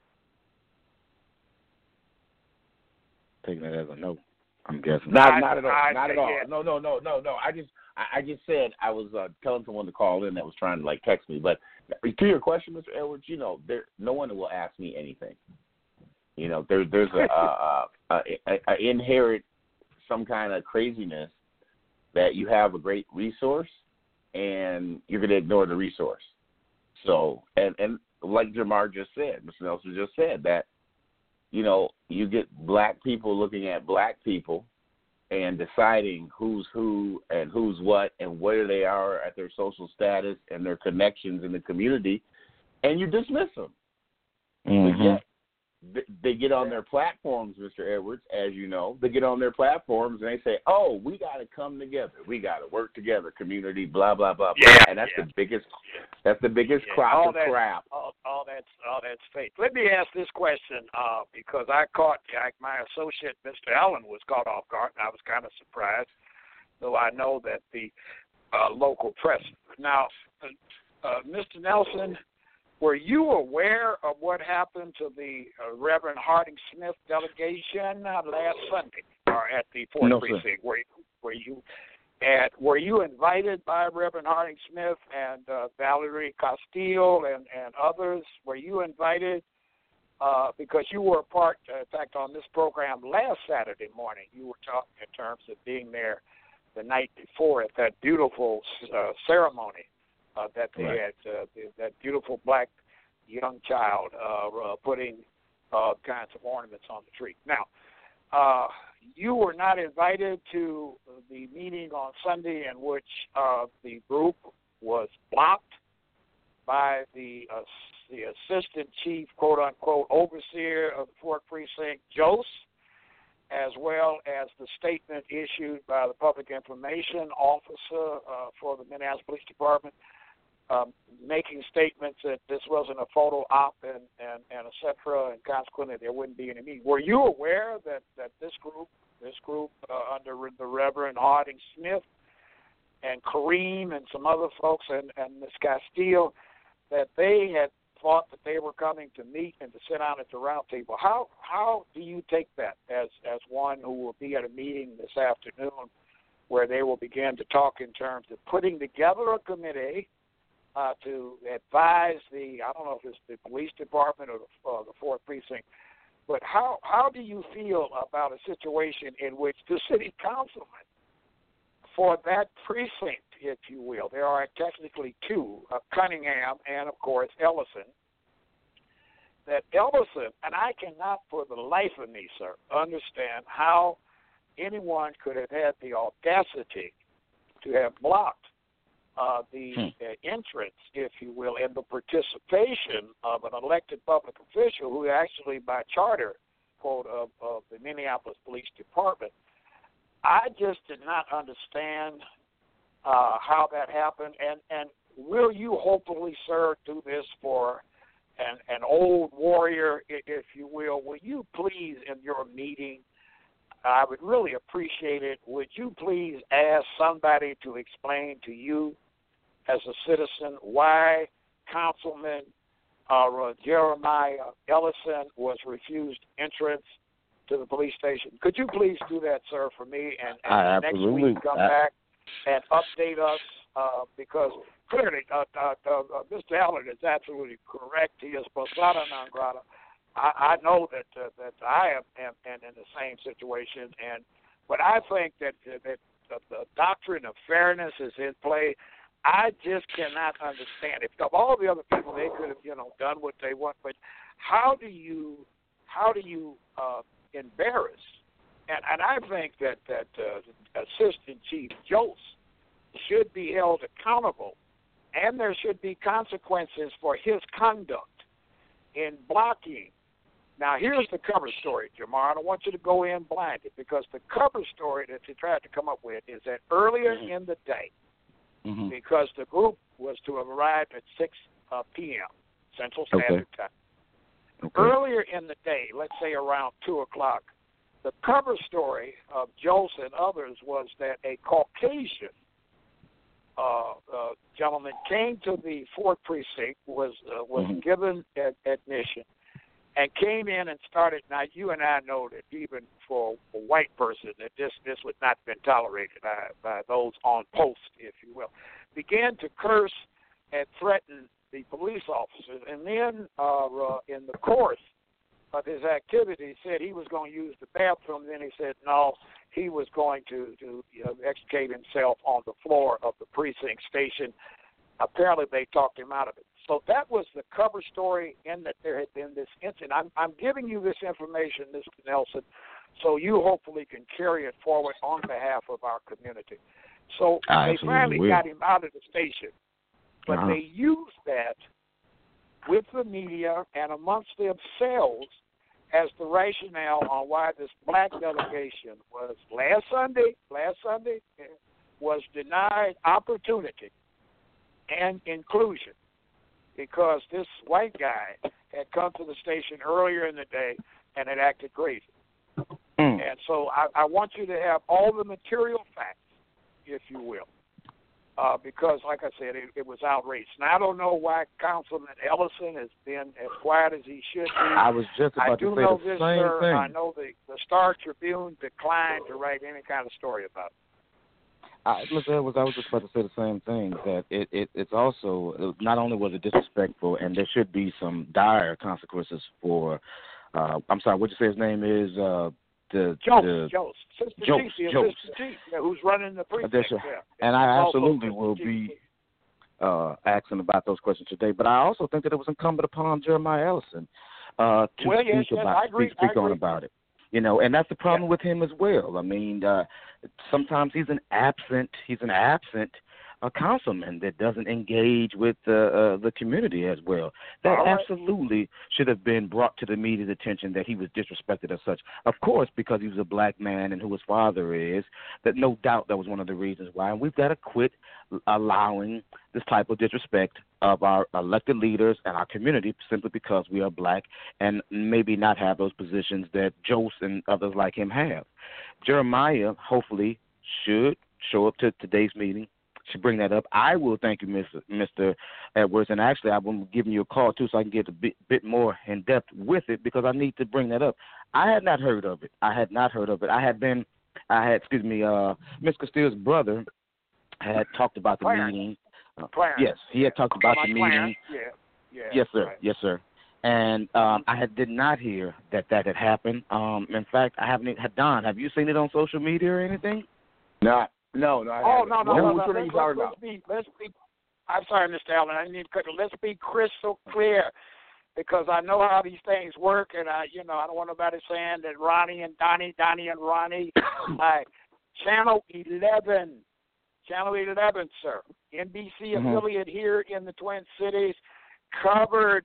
Taking it as a no, I'm guessing. Not, I, not at all. I, Not at all. yeah. No, no, no, no, no. I just, I, I just said I was uh, telling someone to call in that was trying to like text me. But to your question, Mister Edwards, you know, there, no one will ask me anything. You know, there, there's a, a, a, a, a inherent some kind of craziness that you have a great resource and you're going to ignore the resource. So, and, and like Jamar just said, Mister Nelson just said that, you know, you get black people looking at black people and deciding who's who and who's what and where they are at their social status and their connections in the community, and you dismiss them. Mm-hmm. But yet, they get on their platforms, Mister Edwards, as you know. They get on their platforms and they say, "Oh, we got to come together. We got to work together, community, blah blah blah." blah. Yeah, and that's yeah. the biggest. That's the biggest Yeah, crop all of that, crap. All, all that's all that's fake. Let me ask this question uh, because I caught like, my associate, Mister Allen, was caught off guard, and I was kind of surprised, though I know that the uh, local press. Now, uh, uh, Mister Nelson, were you aware of what happened to the uh, Reverend Harding Smith delegation uh, last Sunday, or at the fourth No, precinct? Were, were you? And were you invited by Reverend Harding Smith and uh, Valerie Castile and, and others? Were you invited? Uh, because you were a part, uh, in fact, on this program last Saturday morning, you were talking in terms of being there the night before at that beautiful uh, ceremony uh, that they Right. had, uh, the, that beautiful black young child uh, uh, putting uh, kinds of ornaments on the tree. Now, uh, you were not invited to the meeting on Sunday in which uh, the group was blocked by the uh, the assistant chief, quote unquote, overseer of the fourth Precinct, Jose, as well as the statement issued by the public information officer uh, for the Minneapolis Police Department, um, making statements that this wasn't a photo op and, and, and et cetera, and consequently there wouldn't be any meeting. Were you aware that, that this group, this group uh, under the Reverend Harding Smith and Kareem and some other folks and, and Miz Castile, that they had thought that they were coming to meet and to sit down at the round table? How how do you take that as, as one who will be at a meeting this afternoon where they will begin to talk in terms of putting together a committee uh, to advise the, I don't know if it's the police department or the, uh, the fourth Precinct, but how, how do you feel about a situation in which the city councilman for that precinct, if you will, there are technically two, uh, Cunningham and, of course, Ellison, that Ellison, and I cannot for the life of me, sir, understand how anyone could have had the audacity to have blocked uh, the hmm. uh, entrance, if you will, and the participation of an elected public official who actually, by charter, quote, of, of the Minneapolis Police Department. I just did not understand uh, how that happened, and, and will you hopefully, sir, do this for an, an old warrior, if you will? Will you please, in your meeting, I would really appreciate it, would you please ask somebody to explain to you as a citizen why Councilman uh, Jeremiah Ellison was refused entrance to the police station? Could you please do that, sir, for me, and, and next week come I, back and update us, uh, because clearly uh, uh, uh, Mister Allen is absolutely correct. He is persona non grata. I, I know that uh, that I am, am, am in the same situation, and but I think that uh, that uh, the doctrine of fairness is in play. I just cannot understand. If of all the other people, they could have, you know, done what they want, but how do you how do you uh, embarrass? And, and I think that that uh, Assistant Chief Jose should be held accountable, and there should be consequences for his conduct in blocking. Now, here's the cover story, Jamar. I don't want you to go in blinded, because the cover story that you tried to come up with is that earlier mm-hmm. in the day, mm-hmm. because the group was to have arrived at six uh, p.m. Central Standard okay. Time. Okay. Earlier in the day, let's say around two o'clock, the cover story of Jose and others was that a Caucasian uh, uh, gentleman came to the fourth Precinct, was uh, was mm-hmm. given ad- admission, and came in and started. Now, you and I know that even for a white person, that this, this would not have been tolerated by, by those on post, if you will. Began to curse and threaten the police officers, and then uh, uh, in the course of his activity, said he was going to use the bathroom. Then he said no, he was going to, to you know, extricate himself on the floor of the precinct station. Apparently, they talked him out of it. So that was the cover story, in that there had been this incident. I'm, I'm giving you this information, Mister Nelson, so you hopefully can carry it forward on behalf of our community. So I they finally will. got him out of the station, but uh-huh. they used that with the media and amongst themselves as the rationale on why this black delegation was last Sunday, last Sunday was denied opportunity and inclusion, because this white guy had come to the station earlier in the day and had acted crazy. Mm. And so I, I want you to have all the material facts, if you will, uh, because, like I said, it, it was outrageous. And I don't know why Councilman Ellison has been as quiet as he should be. I was just about I do to say know the this, same sir. thing. I know the, the Star Tribune declined to write any kind of story about it. I, listen, I was, I was just about to say the same thing, that it, it, it's also, not only was it disrespectful, and there should be some dire consequences for, uh, I'm sorry, what you say his name is? Uh, the Jose, the, Jose, Sister Jose, Chief, the Jose. Assistant Chief, yeah, who's running the precinct. Yeah. And I It's absolutely will be uh, asking about those questions today. But I also think that it was incumbent upon Jeremiah Ellison uh, to well, speak yes, yes, about, speak, speak on about it. You know, and that's the problem yeah. with him as well. I mean, uh, sometimes he's an absent, he's an absent a councilman that doesn't engage with uh, uh, the community as well. That All right. absolutely should have been brought to the media's attention that he was disrespected as such. Of course, because he was a black man and who his father is, that no doubt that was one of the reasons why. And we've got to quit allowing this type of disrespect of our elected leaders and our community simply because we are black and maybe not have those positions that Jose and others like him have. Jeremiah hopefully should show up to today's meeting, should bring that up. I will thank you, Mister Mister Edwards, and actually I will give you a call too so I can get a bit, bit more in depth with it because I need to bring that up. I had not heard of it. I had not heard of it. I had been, I had, excuse me, uh, Miz Castillo's brother had talked about the Clarence. meeting. Uh, Clarence. yes, he had talked about the Clarence. meeting. Yeah. Yeah. Yes, sir. Right. Yes, sir. And um, I had, did not hear that that had happened. Um, in fact, I haven't. Had Don, have you seen it on social media or anything? Not, no, no. I Oh haven't. no, no, What- no, Which no. one are Let's, you talking let's about? be, let's be. I'm sorry, Mister Allen. I need to cut. Let's be crystal clear, because I know how these things work, and I, you know, I don't want nobody saying that Ronnie and Donnie, Donnie and Ronnie. uh, Channel eleven, Channel eleven, sir, N B C Mhm. affiliate here in the Twin Cities, covered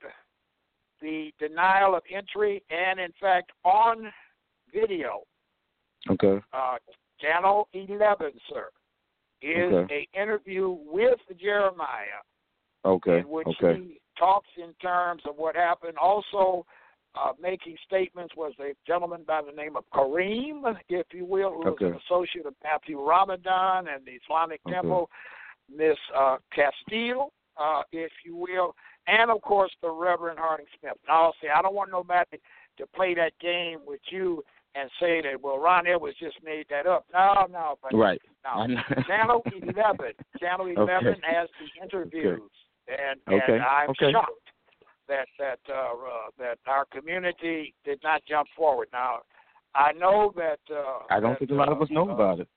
the denial of entry, and in fact on video. Okay. Uh, Channel eleven, sir, is Okay. a interview with Jeremiah, Okay. in which Okay. he talks in terms of what happened. Also, uh, making statements was a gentleman by the name of Kareem, if you will, who Okay. was an associate of Matthew Ramadan and the Islamic Okay. Temple, Miss uh, Castile, uh, if you will, and of course the Reverend Harding Smith. Now, see, I don't want nobody to play that game with you and say that, well, Ron Edwards just made that up. No, no, but Right. no. Channel eleven, Channel eleven Okay. has the interviews, and, Okay. and I'm Okay. shocked that that uh, uh, that our community did not jump forward. Now, I know that. Uh, I don't that, think a lot uh, of us know uh, about it.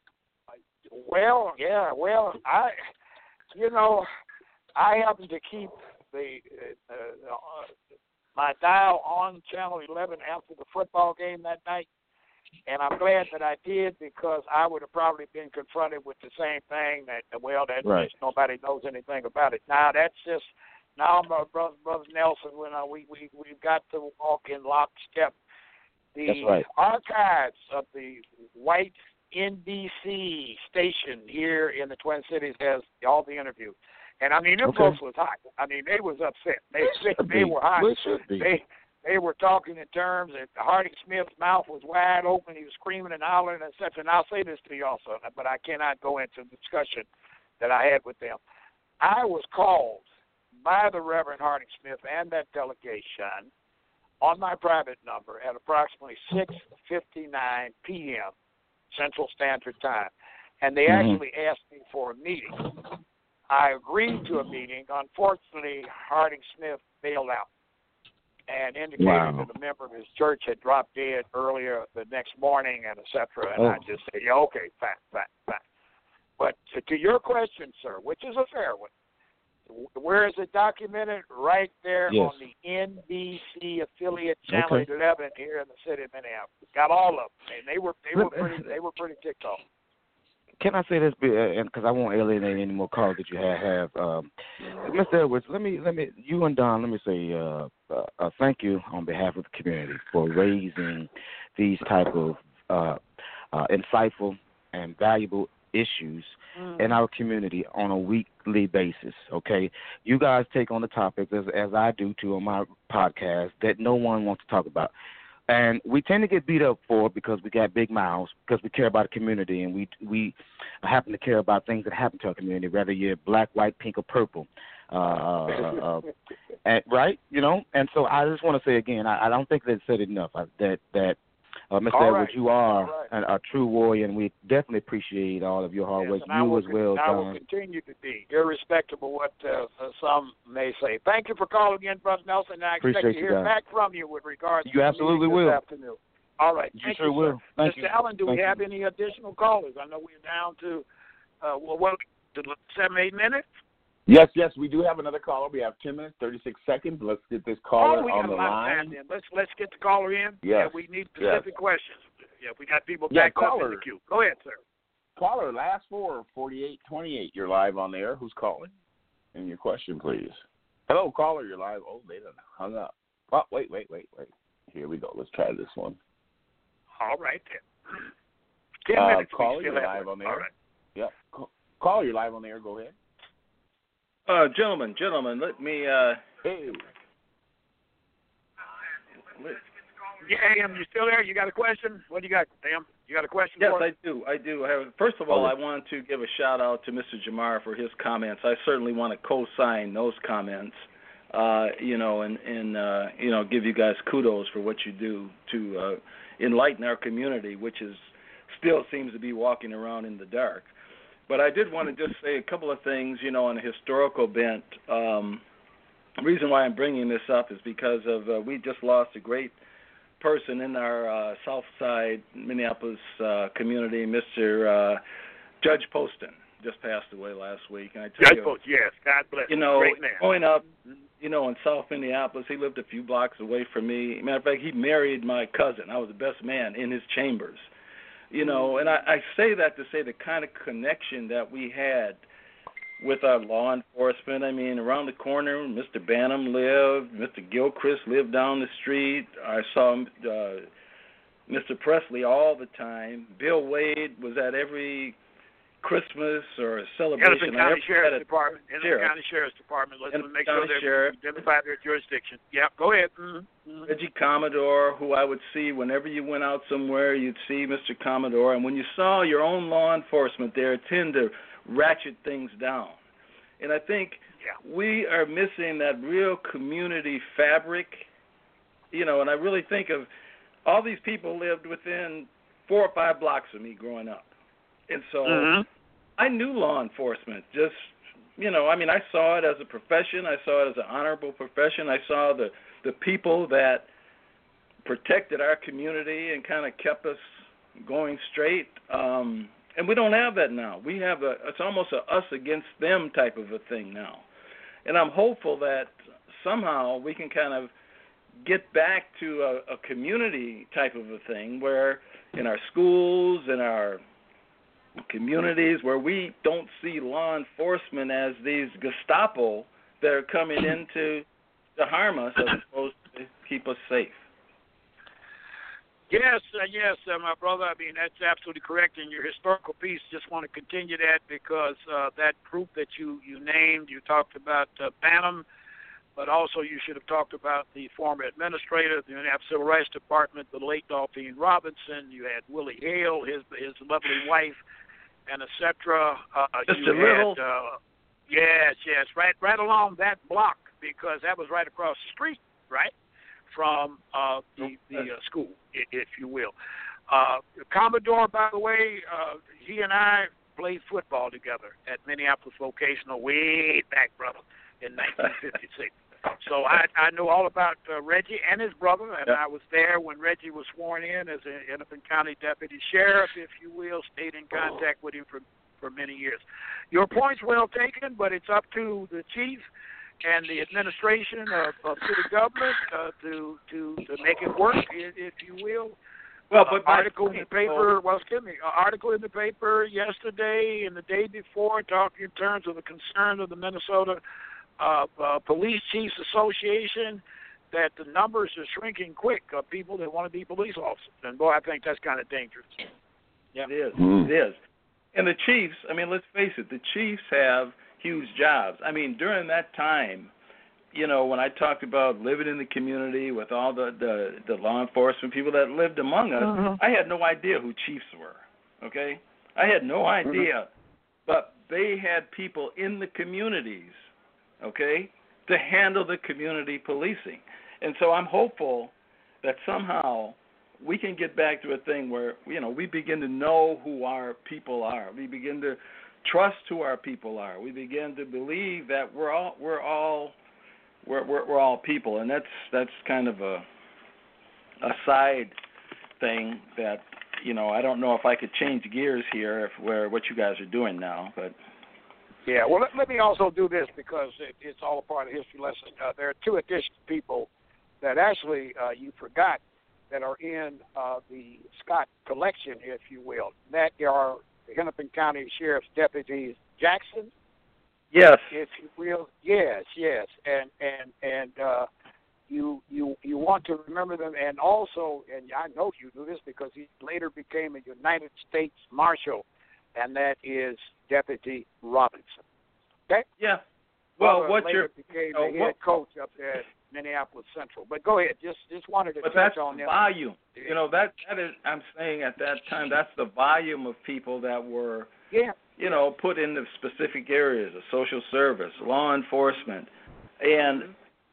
Well, yeah, well, I, you know, I happen to keep the uh, uh, my dial on Channel eleven after the football game that night, and I'm glad that I did because I would have probably been confronted with the same thing that, well, that Right. just nobody knows anything about it. Now that's just now, my brother, brother Nelson, when uh, we we we've got to walk in lockstep. The That's right. archives of the white N B C station here in the Twin Cities has all the interviews. And I mean, them Okay. folks was hot. I mean, they was upset. They It should they, they be. were hot. Well, it should be. They they were talking in terms that Harding Smith's mouth was wide open. He was screaming and hollering, et cetera. And I'll say this to you also, but I cannot go into the discussion that I had with them. I was called by the Reverend Harding Smith and that delegation on my private number at approximately six fifty-nine p.m. Central Standard Time. And they Mhm. actually asked me for a meeting. I agreed to a meeting. Unfortunately, Harding Smith bailed out and indicated Wow. that a member of his church had dropped dead earlier the next morning, and et cetera. And Oh. I just said, yeah, okay, fine, fine, fine. But to, to your question, sir, which is a fair one, where is it documented? Right there Yes. on the N B C affiliate Channel Okay. eleven here in the city of Minneapolis. Got all of them, and they were they were Let- pretty they were pretty ticked off. Can I say this, be- uh, and because I won't alienate any more calls that you have, have um, Mister Edwards, let me, let me, you and Don, let me say uh, uh, uh, thank you on behalf of the community for raising these type of uh, uh, insightful and valuable issues in our community on a weekly basis, okay? You guys take on the topics, as, as I do too on my podcast, that no one wants to talk about. And we tend to get beat up for it because we got big mouths, because we care about the community, and we we happen to care about things that happen to our community, whether you're black, white, pink, or purple. Uh, uh, and, right? You know? And so I just want to say again, I, I don't think they've said enough, uh, that, that uh, Mister All Edwards, right. you are All right. a, a true warrior, and we definitely appreciate all of your hard Yes, work. and I You will as con- well, I will Don. continue to be, irrespective of what uh, uh, some may say. Thank you for calling in, Brother Nelson, and I expect Appreciate to you, hear guys. back from you with regards You to the absolutely meeting this will. afternoon. All right. You Thank sure you, will. sir. Thank Mister you. Allen, do Thank we you. have any additional callers? I know we're down to, uh, well, what, to seven, eight minutes? Yes, yes, we do have another caller. We have ten minutes, thirty-six seconds. Let's get this caller oh, we on got the a lot of time line. then. Let's, let's get the caller in. Yes. Yeah, we need specific questions. Yeah, we got people Yeah, backed up in caller. the queue. Go ahead, sir. caller, last four, forty-eight twenty-eight. You're live on the air. Who's calling? And your question, please. Hello, caller. You're live. Oh, they done hung up. Oh, wait, wait, wait, wait. Here we go. Let's try this one. All right, then. Ten Uh, minutes. caller, you're have live one. on the air. All right. Yep. Ca- Caller, you're live on the air. Go ahead. Uh, gentlemen, gentlemen, let me. Uh, Hey. let, Yeah, Am, you still there? You got a question? What do you got, Am? You got a question yes, for us? I do. I do. I have, first of all, Okay. I want to give a shout out to Mister Jamar for his comments. I certainly want to co-sign those comments. Uh, you know, and and uh, you know, give you guys kudos for what you do to uh, enlighten our community, which is still seems to be walking around in the dark. But I did want to just say a couple of things, you know, on a historical bent. Um, the reason why I'm bringing this up is because of uh, we just lost a great person in our uh, South Side Minneapolis uh, community, Mister Uh, Judge Poston, just passed away last week. And I tell Judge you, Post, yes. God bless you him. know, Great man. growing up, you know, in South Minneapolis, he lived a few blocks away from me. Matter of fact, he married my cousin. I was the best man in his chambers. You know, and I, I say that to say the kind of connection that we had with our law enforcement. I mean, around the corner, Mister Banham lived, Mister Gilchrist lived down the street. I saw uh, Mister Presley all the time. Bill Wade was at every Christmas or a celebration. Hennepin County Sheriff's Department. Hennepin Sheriff. County Sheriff's Department. Let's Hennepin make County sure they Sheriff. identify their jurisdiction. Yeah, go ahead. Mm-hmm. Reggie Commodore, who I would see whenever you went out somewhere, you'd see Mister Commodore. And when you saw your own law enforcement there, tend to ratchet things down. And I think Yeah. we are missing that real community fabric, you know, and I really think of all these people lived within four or five blocks of me growing up. And so Mm-hmm. I knew law enforcement. Just, you know, I mean, I saw it as a profession. I saw it as an honorable profession. I saw the, the people that protected our community and kind of kept us going straight. Um, and we don't have that now. We have a, it's almost a us against them type of a thing now. And I'm hopeful that somehow we can kind of get back to a, a community type of a thing where in our schools, in our communities, where we don't see law enforcement as these Gestapo that are coming in to, to harm us as opposed to keep us safe. Yes, uh, yes, uh, my brother. I mean, that's absolutely correct. In your historical piece, just want to continue that because uh, that group that you, you named, you talked about uh, Banham, but also you should have talked about the former administrator of the Minneapolis Civil Rights Department, the late Dolphine Robinson. You had Willie Hale, his his lovely wife, and et cetera. Uh, Just you a little. Had, uh, yes, yes, right, right along that block because that was right across the street, right, from uh, the the uh, school, if you will. Uh, Commodore, by the way, uh, he and I played football together at Minneapolis Vocational way back, brother, in nineteen fifty-six. So I, I know all about uh, Reggie and his brother, and Yep. I was there when Reggie was sworn in as a Hennepin County Deputy Sheriff, if you will, stayed in contact with him for, for many years. Your point's well taken, but it's up to the chief and the administration of, of city government uh, to, to to make it work, if, if you will. Well, but uh, article in the paper. Well, excuse me. An article in the paper yesterday and the day before, talking in terms of the concern of the Minnesota uh, uh, Police Chiefs Association, that the numbers are shrinking quick of people that want to be police officers. And boy, I think that's kind of dangerous. Yeah, it is. Mm. It is. And the Chiefs, I mean, let's face it, the Chiefs have huge jobs. I mean, during that time, you know, when I talked about living in the community with all the, the, the law enforcement people that lived among us, Uh-huh. I had no idea who chiefs were, okay? I had no idea. But they had people in the communities, okay, to handle the community policing. And so I'm hopeful that somehow we can get back to a thing where, you know, we begin to know who our people are. We begin to trust who our people are. We begin to believe that we're all we're all we're we're, we're all people, and that's that's kind of a a side thing that, you know, I don't know if I could change gears here if where what you guys are doing now, but Yeah, well, let, let me also do this because it, it's all a part of history lesson. Uh, there are two additional people that actually uh, you forgot that are in uh, the Scott collection, if you will. That are the Hennepin County Sheriff's deputies, Jackson. Yes. If you will, yes, yes, and and and uh, you you you want to remember them, and also, and I know you do this because he later became a United States Marshal, and that is Deputy Robinson. Okay. Yeah. Well, Brother what's later your became uh, the head what, coach up there at Minneapolis Central. But go ahead, just just wanted to but touch that's on the them. volume. You know, that that is. I'm saying at that time, that's the volume of people that were. Yeah. You know, put into specific areas of social service, law enforcement, and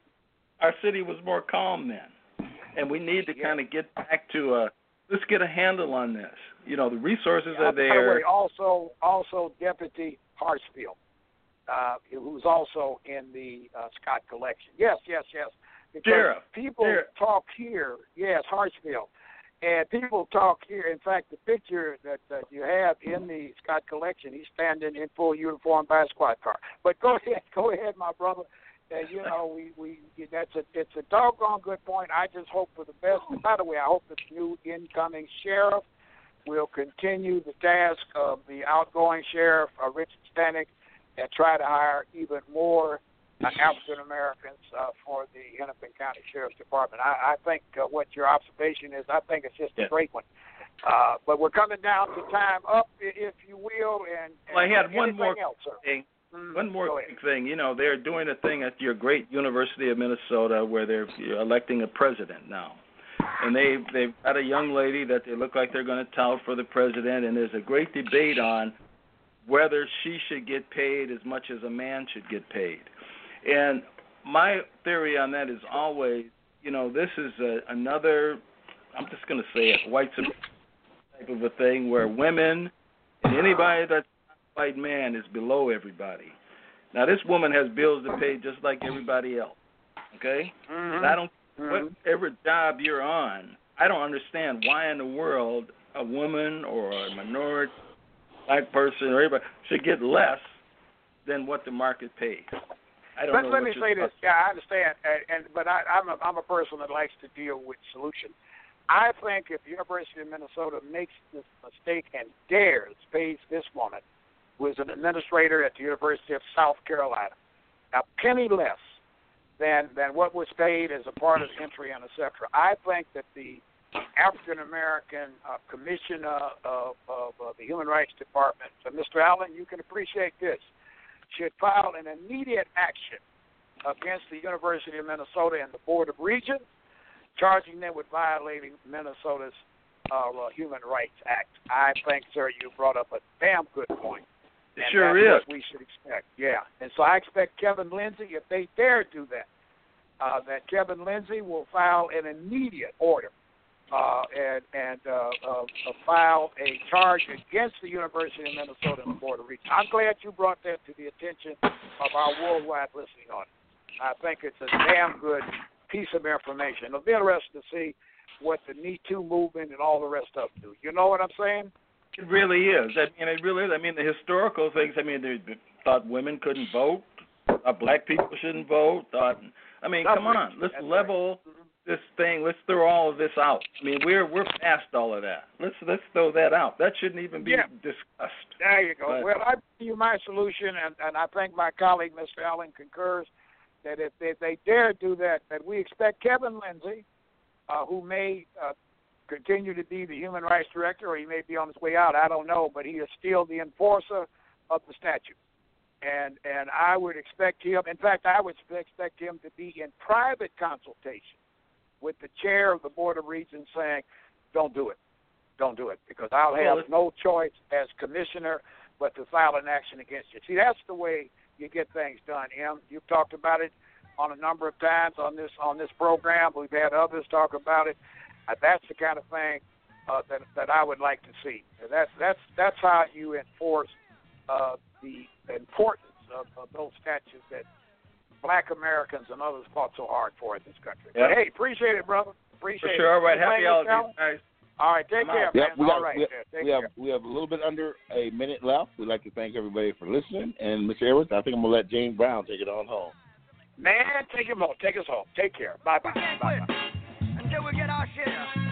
our city was more calm then. And we need to Yeah. kind of get back to a, let's get a handle on this. You know, the resources Uh, are by the there. way, also also Deputy Hartsfield, uh, who's also in the uh, Scott collection. Yes, yes, yes. Because Sheriff. people Sheriff. talk here. Yes, Hartsfield. And people talk here. In fact, the picture that, that you have in the Scott collection, he's standing in full uniform by a squad car. But go ahead, go ahead, my brother. Uh, you know, we, we that's a it's a doggone good point. I just hope for the best. And by the way, I hope the new incoming sheriff will continue the task of the outgoing sheriff, uh, Richard Stanek, and try to hire even more uh, African Americans uh, for the Hennepin County Sheriff's Department. I, I think uh, what your observation is, I think it's just Yeah. a great one. Uh, but we're coming down to time up, i- if you will. And, and Well, I had one anything more else, sir? thing. Mm, One more go ahead. quick thing. You know, they're doing a thing at your great University of Minnesota where they're electing a president now. And they've, they've got a young lady that they look like they're going to tout for the president, and there's a great debate on whether she should get paid as much as a man should get paid. And my theory on that is always, you know, this is a, another, I'm just going to say it, white supremacy type of a thing where women and anybody that's not a white man is below everybody. Now, this woman has bills to pay just like everybody else, okay? Mm-hmm. And I don't, Mm-hmm. whatever job you're on, I don't understand why in the world a woman or a minority, black person or everybody should get less than what the market pays. I don't Let, know let what me your say this. thoughts- Yeah, I understand, and, and but I, I'm a, I'm a person that likes to deal with solutions. I think if the University of Minnesota makes this mistake and dares pays this woman, who is an administrator at the University of South Carolina, a penny less than than what was paid as a part of the entry and et cetera, I think that the African American uh, Commissioner of, of, of the Human Rights Department, so Mister Allen, you can appreciate this, should file an immediate action against the University of Minnesota and the Board of Regents, charging them with violating Minnesota's uh, uh, Human Rights Act. I think, sir, you brought up a damn good point. It And sure that's is. what we should expect, yeah. And so I expect Kevin Lindsay, if they dare do that, uh, that Kevin Lindsay will file an immediate order uh, and, and uh, uh, uh, file a charge against the University of Minnesota and the Board of Regents. I'm glad you brought that to the attention of our worldwide listening audience. I think it's a damn good piece of information. It'll be interesting to see what the Me Too movement and all the rest of them do. You know what I'm saying? It really is. I mean, it really is. I mean, the historical things. I mean, they thought women couldn't vote. Thought black people shouldn't vote. Thought. I mean, come on. Let's That's level right. this thing. Let's throw all of this out. I mean, we're we're past all of that. Let's let's throw that out. That shouldn't even be Yeah. discussed. There you go. But, well, I give you my solution, and, and I think my colleague, Mister Allen, concurs that if they, if they dare do that, that we expect Kevin Lindsay, uh, who may uh, continue to be the Human Rights Director, or he may be on his way out, I don't know, but he is still the enforcer of the statute. And and I would expect him, in fact, I would expect him to be in private consultation with the chair of the Board of Regents saying, don't do it. Don't do it, because I'll have Well, no choice as commissioner but to file an action against you. See, that's the way you get things done, Em. You've talked about it on a number of times on this on this program. We've had others talk about it. Uh, that's the kind of thing uh, that that I would like to see. That's that's that's how you enforce uh, the importance of, of those statutes that Black Americans and others fought so hard for in this country. Yep. But hey, appreciate it, brother. Appreciate For sure. All right. it. Happy Anything else, holidays, Alan? guys. All right, take I'm care, out. man. Yep, we got, All right, we, there. Take we have care. we have a little bit under a minute left. We'd like to thank everybody for listening. And Mister Edwards, I think I'm gonna let James Brown take it on home. Man, take him home. Take us home. Take care. Bye bye. We can't Bye quit bye. until we get our share.